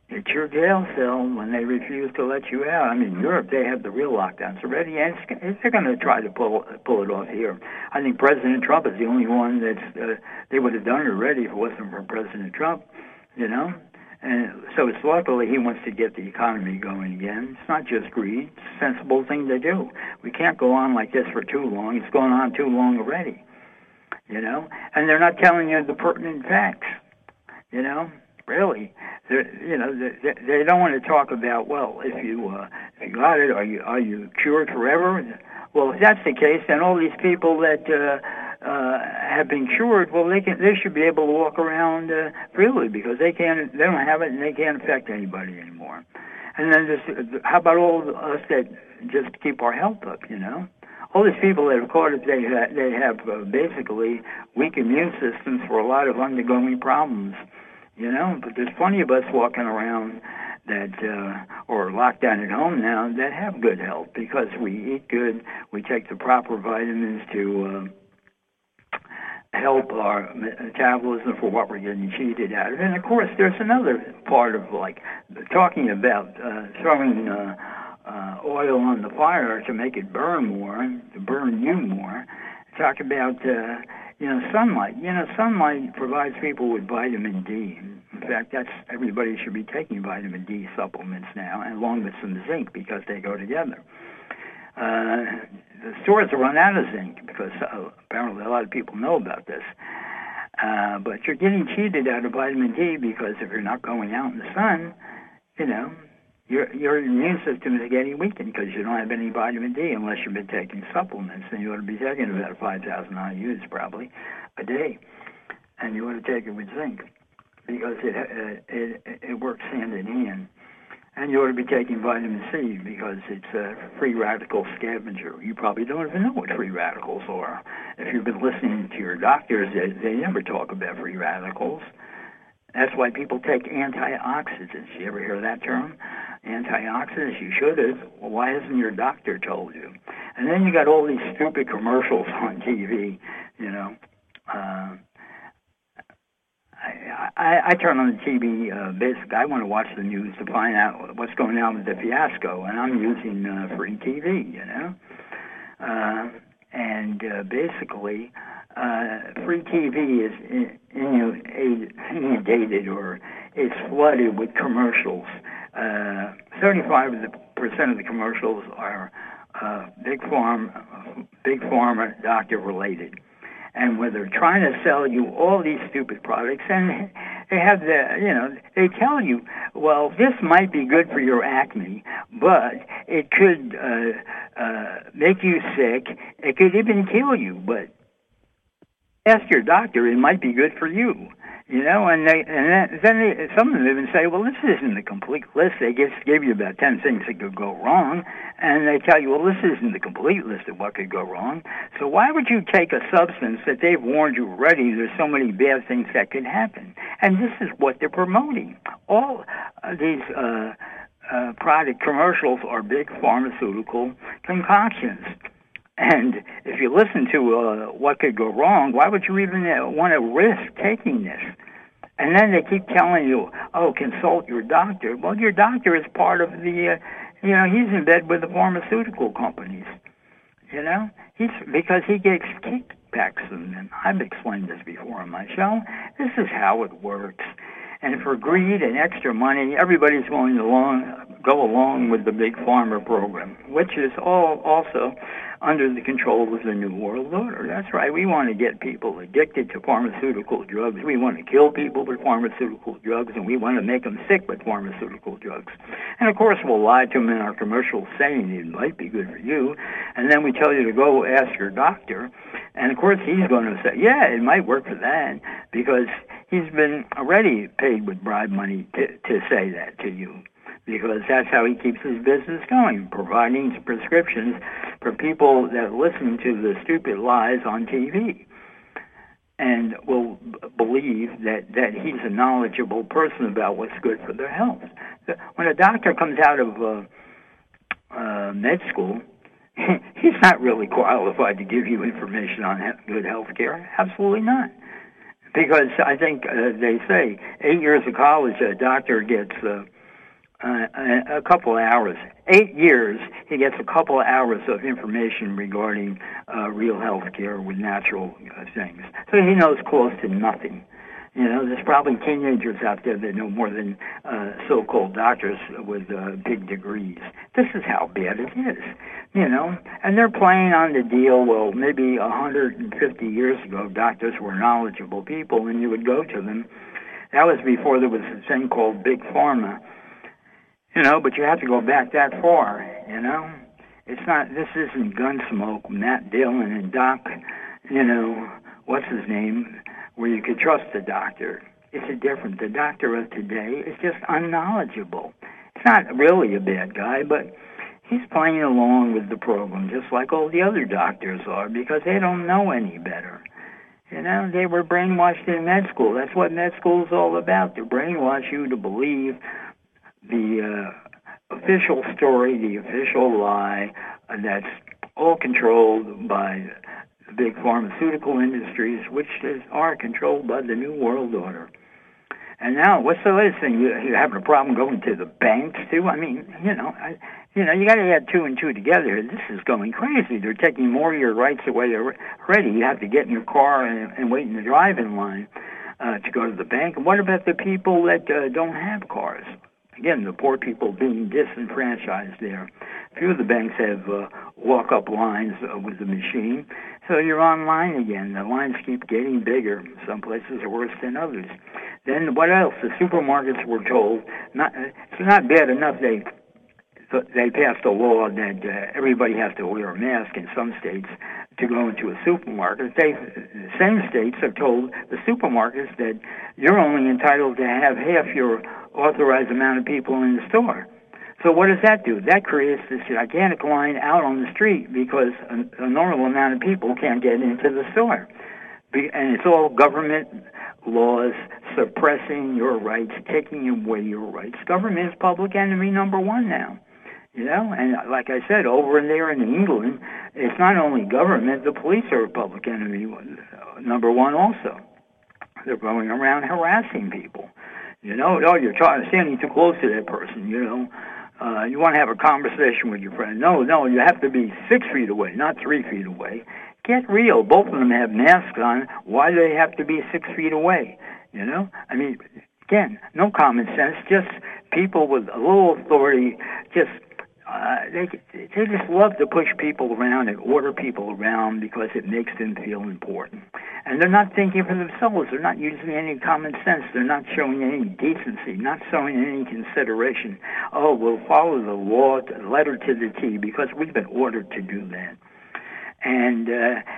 It's your jail cell when they refuse to let you out. I mean, Europe, they have the real lockdowns already, and they're going to try to pull it off here. I think President Trump is the only one that's they would have done it already if it wasn't for President Trump, you know. And so it's luckily he wants to get the economy going again. It's not just greed; it's a sensible thing to do. We can't go on like this for too long. It's going on too long already, you know. And they're not telling you the pertinent facts, you know. Really, you know, they don't want to talk about. Well, if you got it, are you cured forever? Well, if that's the case, then all these people that have been cured, well, they should be able to walk around freely because they don't have it and they can't affect anybody anymore. And then how about all of us that just keep our health up? You know, all these people that have caught it, they have basically weak immune systems for a lot of undergoing problems. You know, but there's plenty of us walking around that or locked down at home now that have good health because we eat good, we take the proper vitamins to help our metabolism for what we're getting cheated out of. And of course, there's another part of like talking about throwing oil on the fire to make it burn more, to burn you more. Talk about sunlight. Sunlight provides people with vitamin D. In fact, everybody should be taking vitamin D supplements now, along with some zinc, because they go together. The stores have run out of zinc because apparently a lot of people know about this. But you're getting cheated out of vitamin D because if you're not going out in the sun, you know, your immune system is getting weakened because you don't have any vitamin D unless you've been taking supplements, and you ought to be taking about 5,000 IUs probably a day, and you ought to take it with zinc because it works hand in hand. And you ought to be taking vitamin C because it's a free radical scavenger. You probably don't even know what free radicals are. If you've been listening to your doctors, they never talk about free radicals. That's why people take antioxidants. You ever hear that term? Antioxidants, you should have. Well, why hasn't your doctor told you? And then you got all these stupid commercials on TV, you know. I turn on the TV, basically, I want to watch the news to find out what's going on with the fiasco, and I'm using free TV, you know. Basically, free TV is inundated or is flooded with commercials. 35% of the commercials are big pharma doctor related. And where they're trying to sell you all these stupid products, and they have they tell you, well, this might be good for your acne, but it could make you sick. It could even kill you, but ask your doctor, it might be good for you. You know, and then some of them even say, well, this isn't the complete list. They just give you about 10 things that could go wrong, and they tell you, well, this isn't the complete list of what could go wrong. So why would you take a substance that they've warned you already there's so many bad things that could happen? And this is what they're promoting. All these product commercials are big pharmaceutical concoctions. And if you listen to what could go wrong, why would you even want to risk taking this? And then they keep telling you, oh, consult your doctor. Well, your doctor is part of the, he's in bed with the pharmaceutical companies, you know, because he gets kickbacks. And I've explained this before on my show. This is how it works. And for greed and extra money, everybody's willing to go along with the big pharma program, which is all also under the control of the New World Order. That's right. We want to get people addicted to pharmaceutical drugs. We want to kill people with pharmaceutical drugs, and we want to make them sick with pharmaceutical drugs. And, of course, we'll lie to them in our commercials saying it might be good for you, and then we tell you to go ask your doctor. And, of course, he's going to say, yeah, it might work for that, because he's been already paid with bribe money to say that to you, because that's how he keeps his business going, providing prescriptions for people that listen to the stupid lies on TV and will believe that he's a knowledgeable person about what's good for their health. When a doctor comes out of med school, he's not really qualified to give you information on good health care. Absolutely not. Because I think they say 8 years of college, a doctor gets a couple of hours. 8 years, he gets a couple of hours of information regarding real health care with natural things. So he knows close to nothing. There's probably teenagers out there that know more than so-called doctors with big degrees. This is how bad it is, And they're playing on the deal, well, maybe 150 years ago, doctors were knowledgeable people, and you would go to them. That was before there was a thing called Big Pharma, but you have to go back that far, It's not, this isn't Gunsmoke, Matt Dillon and Doc, what's his name, where you could trust the doctor. It's different. The doctor of today is just unknowledgeable. It's not really a bad guy, but he's playing along with the program, just like all the other doctors are, because they don't know any better. They were brainwashed in med school. That's what med school is all about, to brainwash you to believe the official story, the official lie, that's all controlled by the big pharmaceutical industries, which are controlled by the New World Order. And now, what's the latest thing? You're having a problem going to the banks, too? I mean, you got to add 2 and 2 together. This is going crazy. They're taking more of your rights away already. You have to get in your car and wait in the drive-in line to go to the bank. And what about the people that don't have cars? Again, the poor people being disenfranchised there. A few of the banks have walk-up lines with the machine, so you're online again. The lines keep getting bigger. Some places are worse than others. Then what else? The supermarkets were told, it's not bad enough they passed a law that everybody has to wear a mask in some states to go into a supermarket. The same states have told the supermarkets that you're only entitled to have half your authorized amount of people in the store. So what does that do? That creates this gigantic line out on the street because a normal amount of people can't get into the store. And it's all government laws suppressing your rights, taking away your rights. Government is public enemy number 1 now. And like I said, over there in England, it's not only government, the police are public enemy number 1 also. They're going around harassing people. Oh, you're standing too close to that person, you want to have a conversation with your friend. No, you have to be 6 feet away, not 3 feet away. Get real. Both of them have masks on. Why do they have to be 6 feet away? I mean, again, no common sense, just people with a little authority, they just love to push people around and order people around because it makes them feel important. And they're not thinking for themselves. They're not using any common sense. They're not showing any decency, not showing any consideration. Oh, we'll follow the law, letter to the T, because we've been ordered to do that. And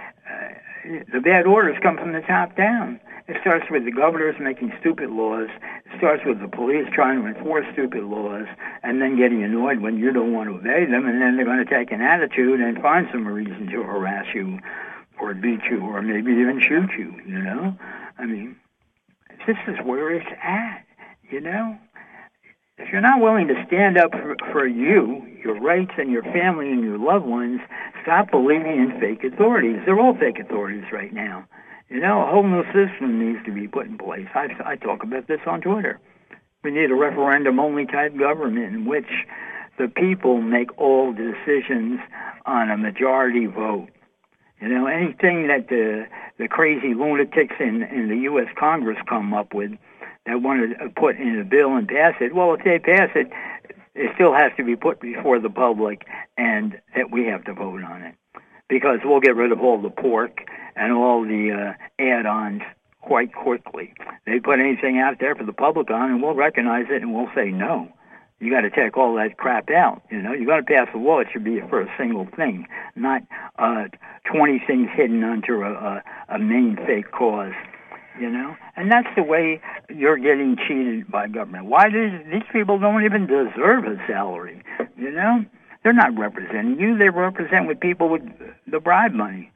the bad orders come from the top down. It starts with the governors making stupid laws. It starts with the police trying to enforce stupid laws and then getting annoyed when you don't want to obey them, and then they're going to take an attitude and find some reason to harass you or beat you or maybe even shoot you, I mean, this is where it's at, If you're not willing to stand up for you, your rights, and your family and your loved ones, stop believing in fake authorities. They're all fake authorities right now. A whole new system needs to be put in place. I talk about this on Twitter. We need a referendum-only type government in which the people make all decisions on a majority vote. Anything that the crazy lunatics in the U.S. Congress come up with that want to put in a bill and pass it, well, if they pass it, it still has to be put before the public, and that we have to vote on it. Because we'll get rid of all the pork and all the add-ons quite quickly. They put anything out there for the public on, and we'll recognize it, and we'll say no. You got to take all that crap out. You got to pass a law. It should be for a single thing, not 20 things hidden under a main fake cause. And that's the way you're getting cheated by government. Why these people don't even deserve a salary? They're not representing you. They represent with people with the bribe money.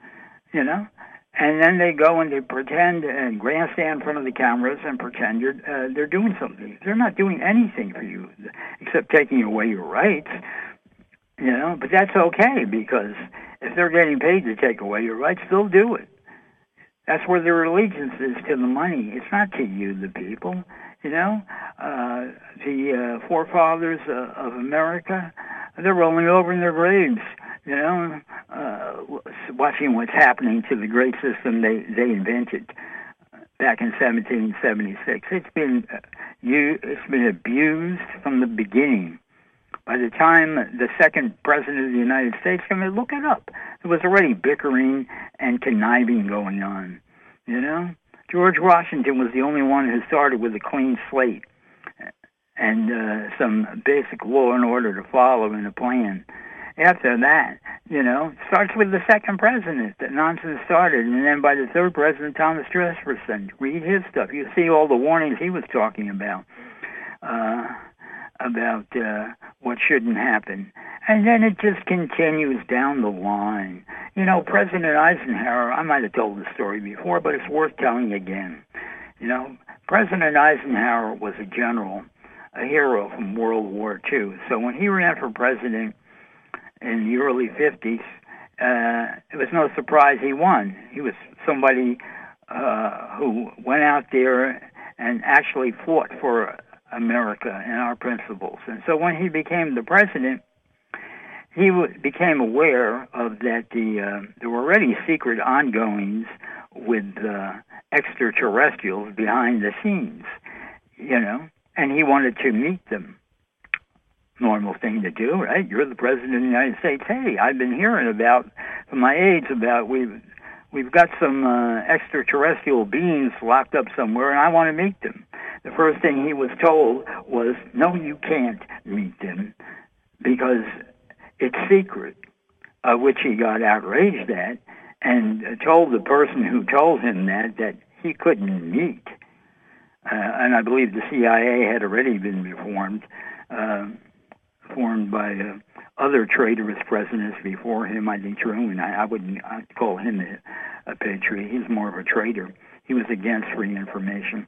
And then they go and they pretend and grandstand in front of the cameras and pretend they're doing something. They're not doing anything for you except taking away your rights. But that's okay, because if they're getting paid to take away your rights, they'll do it. That's where their allegiance is, to the money. It's not to you, the people. The forefathers of America, they're rolling over in their graves, watching what's happening to the great system they invented back in 1776. It's been abused from the beginning. By the time the second president of the United States came, look it up. There was already bickering and conniving going on. George Washington was the only one who started with a clean slate and some basic law and order to follow in a plan. After that, starts with the second president. The nonsense started, and then by the third president, Thomas Jefferson. Read his stuff. You see all the warnings he was talking about what shouldn't happen. And then it just continues down the line. President Eisenhower, I might have told the story before, but it's worth telling again. President Eisenhower was a general, a hero from World War II. So when he ran for president in the early 50s, it was no surprise he won. He was somebody who went out there and actually fought for America and our principles. And so when he became the president, he became aware of that there were already secret ongoings with extraterrestrials behind the scenes, and he wanted to meet them. Normal thing to do, right? You're the president of the United States. Hey, I've been hearing from my aides about we've got some extraterrestrial beings locked up somewhere, and I want to meet them. The first thing he was told was, no, you can't meet them because it's secret, which he got outraged at and told the person who told him that he couldn't meet. And I believe the CIA had already been formed by other traitorous presidents before him. I think Truman, I'd call him a patriot. He's more of a traitor. He was against free information.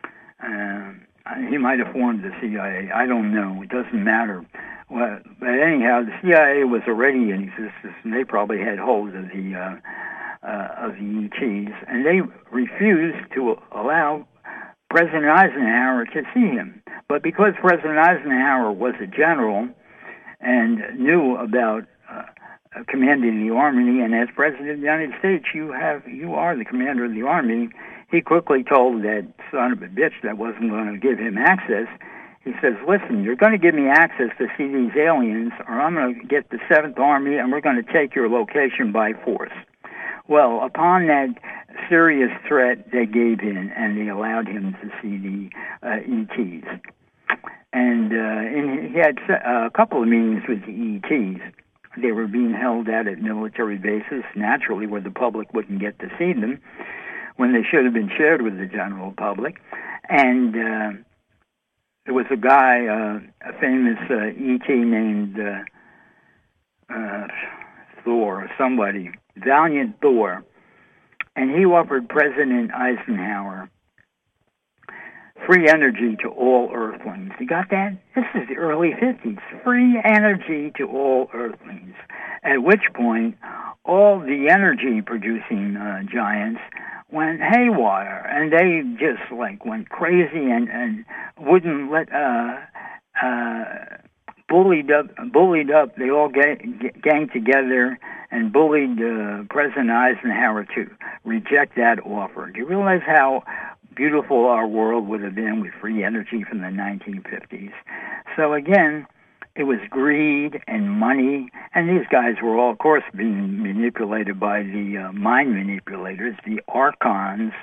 He might have formed the CIA. I don't know. It doesn't matter. Well, but anyhow, the CIA was already in existence, and they probably had hold of the ETs, and they refused to allow President Eisenhower to see him. But because President Eisenhower was a general and knew about commanding the army, and as President of the United States, you are the commander of the army, he quickly told that son of a bitch that wasn't going to give him access. He says, listen, you're going to give me access to see these aliens, or I'm going to get the 7th Army, and we're going to take your location by force. Well, upon that serious threat, they gave in, and they allowed him to see the ETs. And he had a couple of meetings with the ETs. They were being held at military bases, naturally, where the public wouldn't get to see them, when they should have been shared with the general public. And there was a guy, a famous ET named Thor, somebody, Valiant Thor, and he offered President Eisenhower free energy to all Earthlings. You got that? This is the early 50s. Free energy to all Earthlings. At which point, all the energy-producing giants went haywire, and they just went crazy and wouldn't let bullied up. They all ganged together and bullied President Eisenhower to reject that offer. Do you realize how beautiful our world would have been with free energy from the 1950s? So again, it was greed and money, and these guys were all, of course, being manipulated by the mind manipulators, the archons,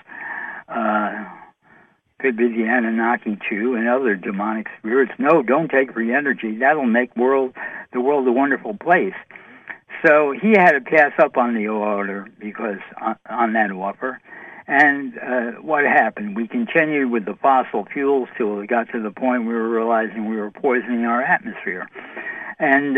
could be the Anunnaki too, and other demonic spirits. No, don't take free energy. That'll make the world a wonderful place. So he had to pass up on the order because on that offer. And what happened? We continued with the fossil fuels till it got to the point we were realizing we were poisoning our atmosphere. And,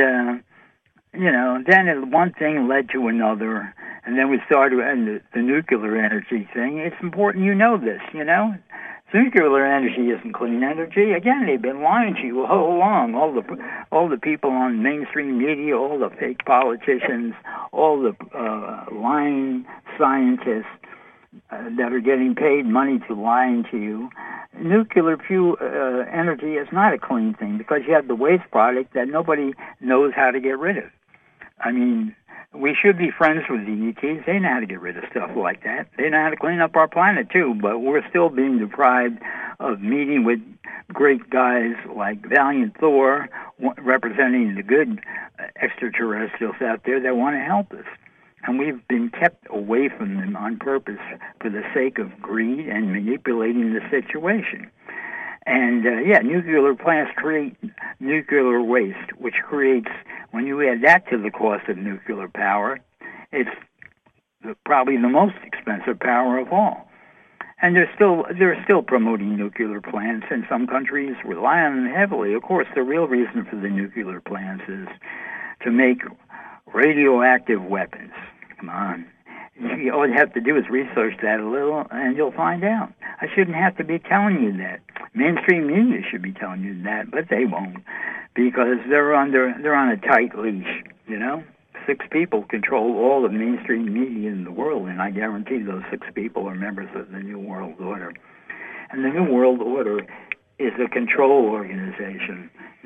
then one thing led to another, and then we started, and the nuclear energy thing. It's important you know this, Nuclear energy isn't clean energy. Again, they've been lying to you all along. All the people on mainstream media, all the fake politicians, all the lying scientists. that are getting paid money to lying to you. Nuclear energy is not a clean thing because you have the waste product that nobody knows how to get rid of. I mean, we should be friends with the ETs. They know how to get rid of stuff like that. They know how to clean up our planet, too, but we're still being deprived of meeting with great guys like Valiant Thor, representing the good extraterrestrials out there that want to help us. And we've been kept away from them on purpose for the sake of greed and manipulating the situation. And, nuclear plants create nuclear waste, which creates, when you add that to the cost of nuclear power, it's probably the most expensive power of all. And they're still promoting nuclear plants, and some countries rely on them heavily. Of course, the real reason for the nuclear plants is to make radioactive weapons. Come on. All you have to do is research that a little, and you'll find out. I shouldn't have to be telling you that. Mainstream media should be telling you that, but they won't, because they're on a tight leash. 6 people control all the mainstream media in the world, and I guarantee those 6 people are members of the New World Order. And the New World Order is a control organization,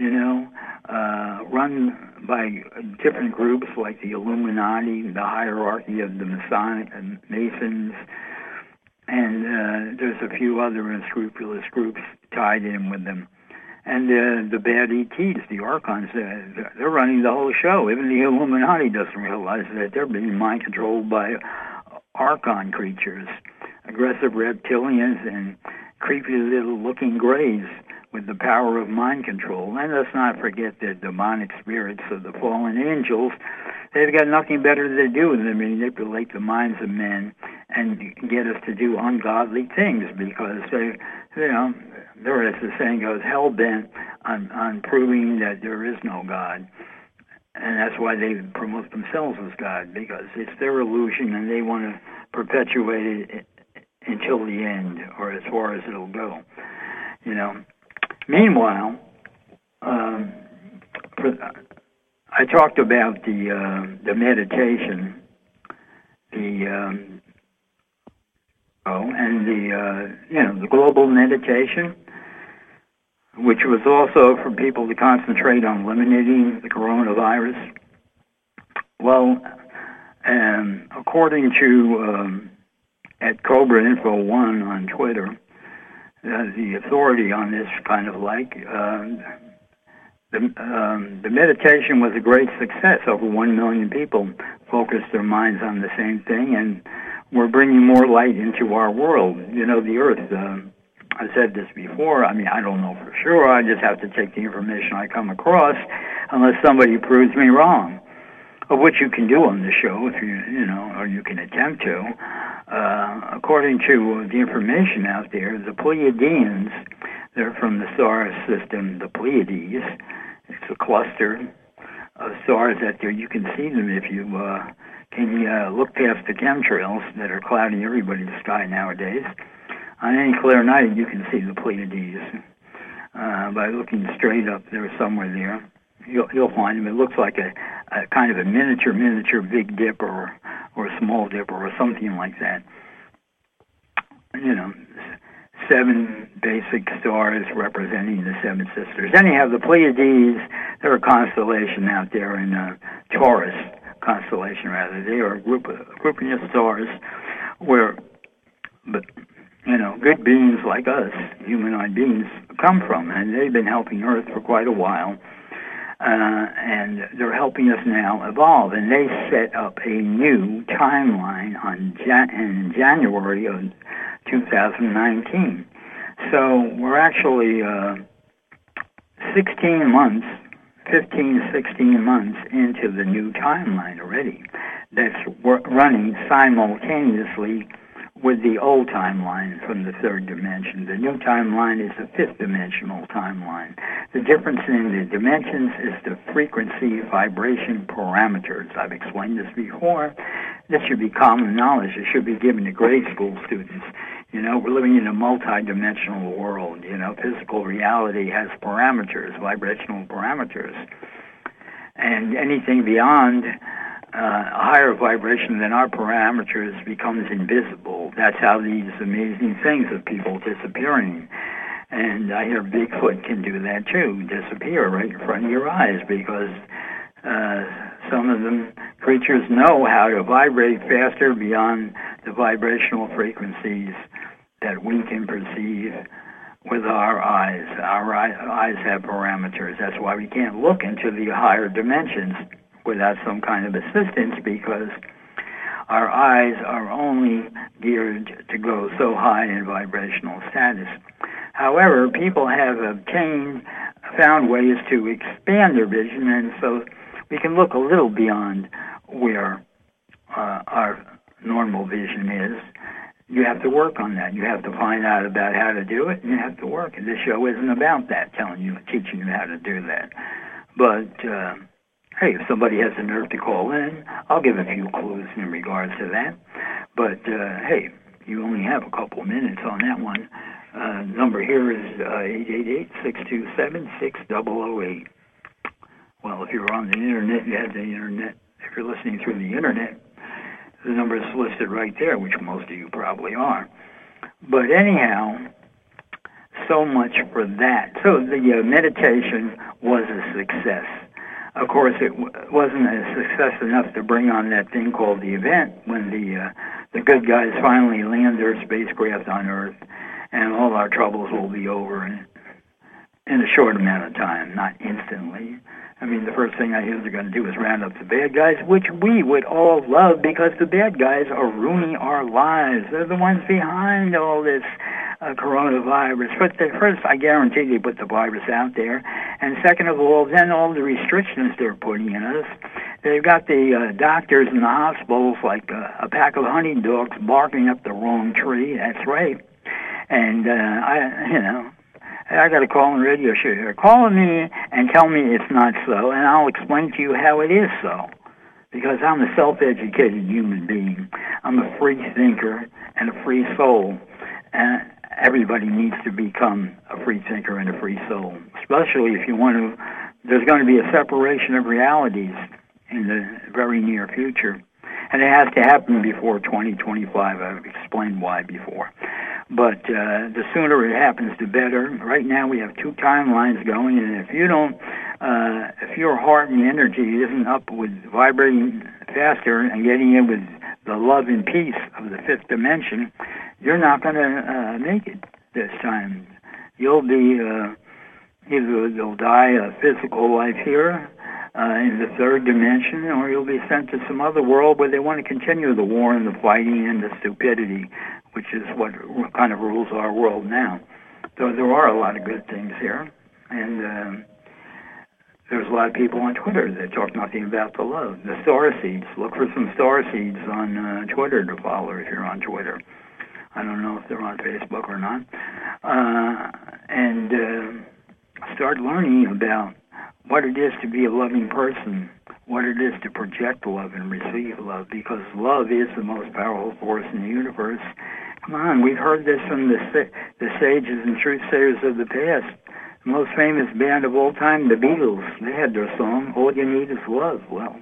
run by different groups like the Illuminati, the hierarchy of the Masons, and there's a few other unscrupulous groups tied in with them. And the bad ETs, the Archons, they're running the whole show. Even the Illuminati doesn't realize that they're being mind-controlled by Archon creatures, aggressive reptilians, and creepy little-looking grays with the power of mind control. And let's not forget the demonic spirits of the fallen angels. They've got nothing better to do than manipulate the minds of men and get us to do ungodly things, because they're, as the saying goes, hell-bent on proving that there is no God. And that's why they promote themselves as God, because it's their illusion and they want to perpetuate it until the end, or as far as it'll go. Meanwhile, I talked about the meditation, the global meditation, which was also for people to concentrate on eliminating the coronavirus. Well, according to at Cobra Info 1 on Twitter, the authority on this the meditation was a great success. Over 1 million people focused their minds on the same thing, and we're bringing more light into our world. The Earth, I said this before, I don't know for sure. I just have to take the information I come across, unless somebody proves me wrong. Of which you can do on the show, if or you can attempt to. According to the information out there, the Pleiadians, they're from the star system, the Pleiades. It's a cluster of stars out there. You can see them if you can look past the chemtrails that are clouding everybody's sky nowadays. On any clear night, you can see the Pleiades by looking straight up there, somewhere there. You'll find them. It looks like a kind of a miniature Big Dipper or Small Dipper or something like that. 7 basic stars representing the 7 sisters. Anyhow, the Pleiades, they're a constellation out there in Taurus constellation, rather. They are a grouping of stars where, good beings like us, humanoid beings, come from, and they've been helping Earth for quite a while. And they're helping us now evolve. And they set up a new timeline in January of 2019. So we're actually 16 months into the new timeline already. That's running simultaneously with the old timeline from the 3rd dimension. The new timeline is the 5th dimensional timeline. The difference in the dimensions is the frequency vibration parameters. I've explained this before. This should be common knowledge. It should be given to grade school students. We're living in a multi-dimensional world. Physical reality has parameters, vibrational parameters. And anything beyond a higher vibration than our parameters becomes invisible. That's how these amazing things of people disappearing. And I hear Bigfoot can do that too, disappear right in front of your eyes, because some of them creatures know how to vibrate faster beyond the vibrational frequencies that we can perceive with our eyes. Our eyes have parameters. That's why we can't look into the higher dimensions without some kind of assistance, because our eyes are only geared to go so high in vibrational status. However, people have found ways to expand their vision, and so we can look a little beyond where our normal vision is. You have to work on that. You have to find out about how to do it, and you have to work. And this show isn't about that, teaching you how to do that. But, hey, if somebody has the nerve to call in, I'll give a few clues in regards to that. But, hey, you only have a couple of minutes on that one. Number here is 888-627-6008. Well, if you're on the Internet, you have the Internet. If you're listening through the Internet, the number is listed right there, which most of you probably are. But anyhow, so much for that. So the meditation was a success. Of course, it wasn't a success enough to bring on that thing called the event when the good guys finally land their spacecraft on Earth, and all our troubles will be over in a short amount of time, not instantly. I mean, the first thing I hear they're going to do is round up the bad guys, which we would all love, because the bad guys are ruining our lives. They're the ones behind all this coronavirus. But first, I guarantee they put the virus out there. And second of all, then all the restrictions they're putting in us. They've got the doctors in the hospitals like a pack of hunting dogs barking up the wrong tree. That's right. And, I got a call on the radio show here. Call me and tell me it's not so, and I'll explain to you how it is so. Because I'm a self-educated human being. I'm a free thinker and a free soul. And everybody needs to become a free thinker and a free soul. Especially if you want to, there's going to be a separation of realities in the very near future. And it has to happen before 2025. I've explained why before. But the sooner it happens, the better. Right now we have two timelines going, and if you don't, if your heart and energy isn't up with vibrating faster and getting in with the love and peace of the fifth dimension, you're not going to make it this time. You'll be either you'll die a physical life here in the third dimension, or you'll be sent to some other world where they want to continue the war and the fighting and the stupidity, which is what kind of rules our world now. So there are a lot of good things here, and there's a lot of people on Twitter that talk nothing about the love. The star seeds. Look for some star seeds on Twitter to follow if you're on Twitter. I don't know if they're on Facebook or not. And start learning about what it is to be a loving person, what it is to project love and receive love, because love is the most powerful force in the universe. Come on, we've heard this from the sages and truth-sayers of the past. The most famous band of all time, the Beatles, they had their song, All You Need Is Love. Well,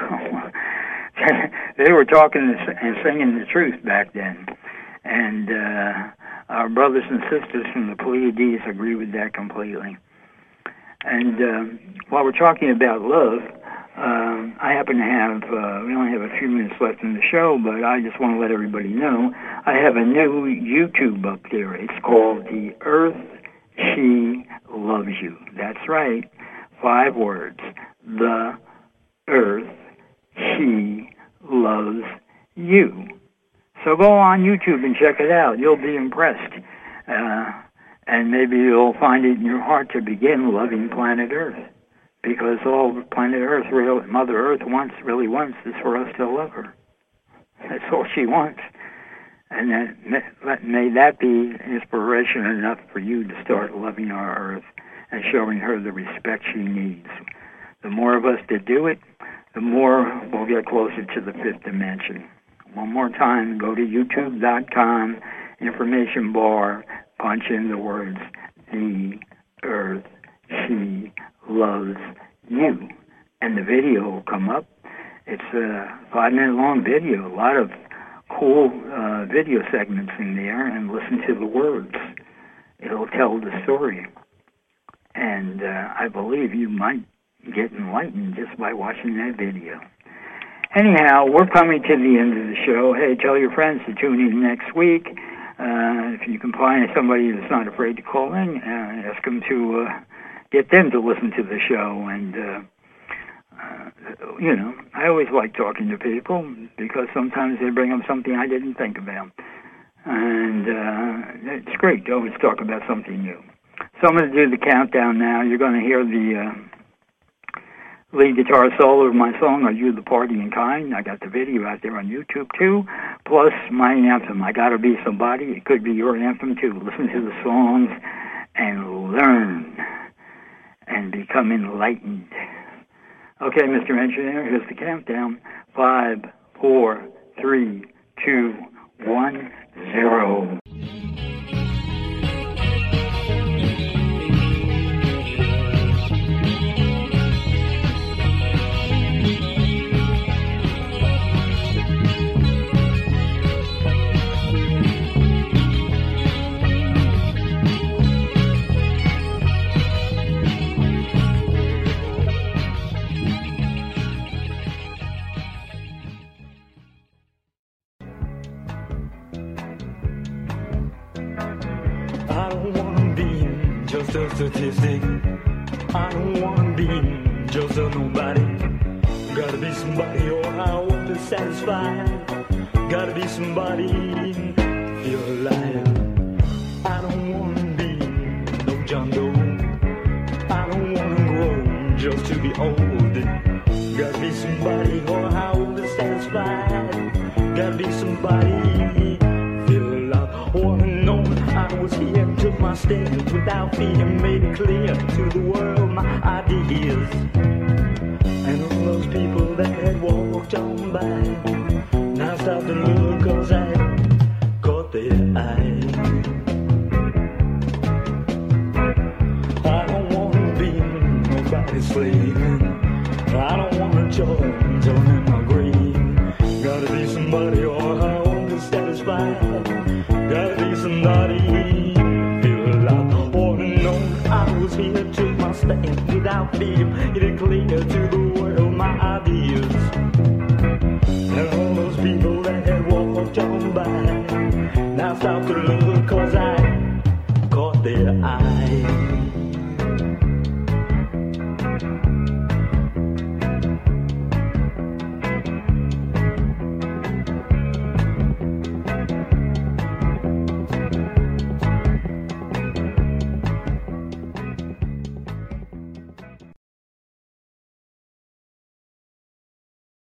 they were talking and singing the truth back then. And our brothers and sisters from the Pleiades agree with that completely. And while we're talking about love, I happen to have, we only have a few minutes left in the show, but I just want to let everybody know, I have a new YouTube up there. It's called The Earth, She Loves You. That's right. 5 words. The Earth, She Loves You. So go on YouTube and check it out. You'll be impressed. And maybe you'll find it in your heart to begin loving planet Earth. Because all planet Earth, Mother Earth really wants is for us to love her. That's all she wants. And may that be inspiration enough for you to start loving our Earth and showing her the respect she needs. The more of us that do it, the more we'll get closer to the fifth dimension. One more time, go to youtube.com, information bar, punch in the words, The Earth, She Loves You. And the video will come up. It's 5-minute long video, a lot of cool video segments in there, and listen to the words. It'll tell the story. And I believe you might get enlightened just by watching that video. Anyhow, we're coming to the end of the show. Hey, tell your friends to tune in next week. If you can find somebody that's not afraid to call in, ask them to get them to listen to the show. And, I always like talking to people because sometimes they bring up something I didn't think about. And it's great to always talk about something new. So I'm going to do the countdown now. You're going to hear the lead guitar solo of my song, Are You the Partying Kind? I got the video out there on YouTube, too, plus my anthem, I Gotta Be Somebody. It could be your anthem, too. Listen to the songs and learn and become enlightened. Okay, Mr. Engineer, here's the countdown. 5, 4, 3, 2, 1, 0. I don't wanna be just a statistic. I don't wanna be just a nobody. Gotta be somebody or I won't be satisfied. Gotta be somebody to feel alive. I don't wanna be no John Doe. I don't wanna grow just to be old. Gotta be somebody or I won't be satisfied. Gotta be somebody feel alive. Wanna know I was here, took my stand without fear, made it clear to the world my ideas. And all those people that had walked on by, now stop to look cause I caught their eye. I don't wanna be nobody's slave. I don't wanna join in my grave. Gotta be somebody or I won't be satisfied. Gotta be somebody feel alive. Or to know I was here, took my stand without fear, made it clear to the world my ideas. And all those people that had walked on by, now stop to look cause I caught their eye.